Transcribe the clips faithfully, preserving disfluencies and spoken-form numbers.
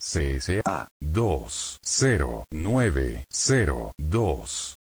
C S A dos cero nueve cero dos.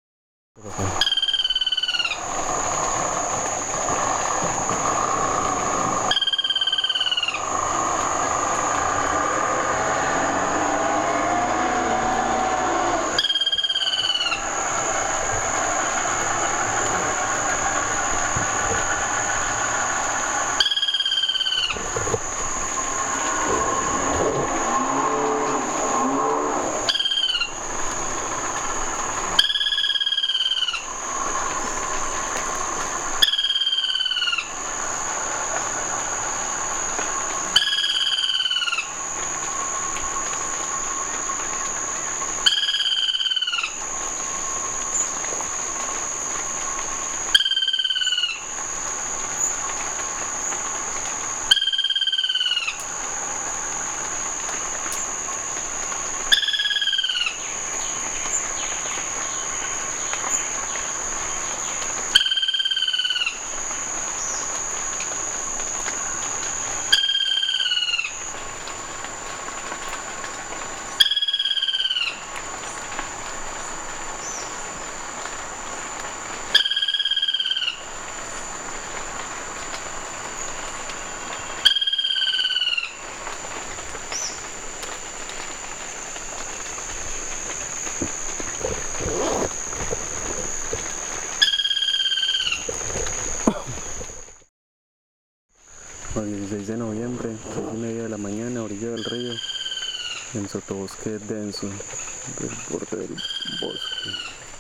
El dieciséis de noviembre, seis y media de la mañana, orilla del río, en sotobosque denso del borde del bosque.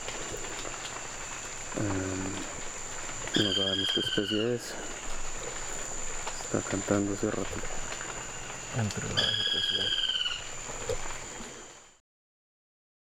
Um, no sabemos qué especie es. Está cantando hace rato entre la vegetación.